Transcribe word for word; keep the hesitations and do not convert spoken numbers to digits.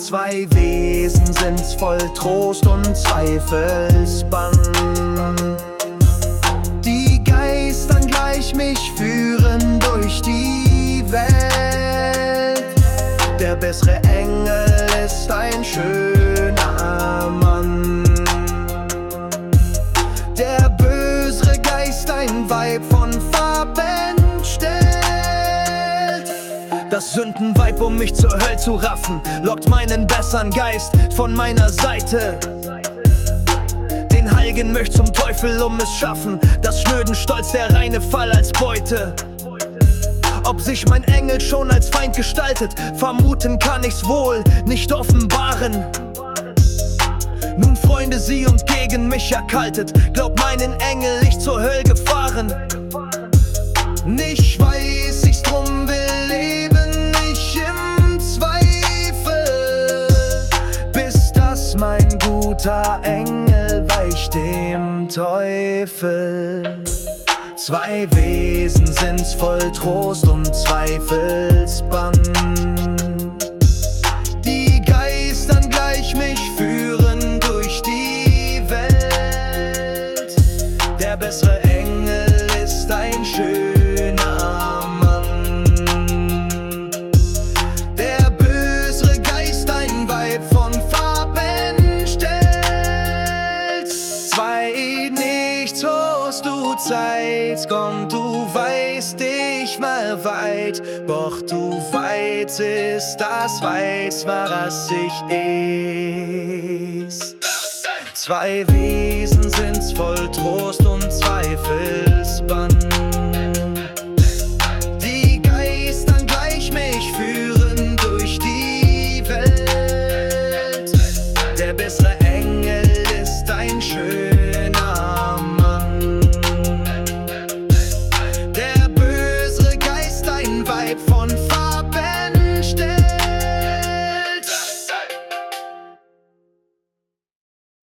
Zwei Wesen sind's voll Trost und Zweifelsbann, die Geistern gleich mich führen durch die Welt. Der bessere Engel ist ein schöner Mann, der bösere Geist ein Weib von Farben stellt. Das Sündenweib, um mich zur Hölle zu raffen, lockt meinen besseren Geist von meiner Seite. Den Heiligen möcht zum Teufel um es schaffen, das schnöden Stolz, der reine Fall als Beute. Ob sich mein Engel schon als Feind gestaltet, vermuten kann ich's wohl, nicht offenbaren. Nun Freunde sie und gegen mich erkaltet, glaub meinen Engel nicht zur Hölle gefahren. Nicht weiß ich's drum will leben ich im Zweifel, bis dass mein guter Engel weicht dem Teufel. Zwei Wesen sind's voll Trost und Zweifelsbann, die Geistern gleich mich führen durch die Welt. Der bessere Engel ist ein schöner Mann, der bösere Geist ein Weib von Farben stellt. Zwei nichts hast du Zeit, komm, du weißt dich mal weit, doch du weißt ist das weiß, was ich ist. Zwei Wesen sind's voll Trost und Zweifelsbann, die Geistern gleich mich führen durch die Welt. Der bessere Engel ist ein schöner Mann, der bösere Geist ein Weib von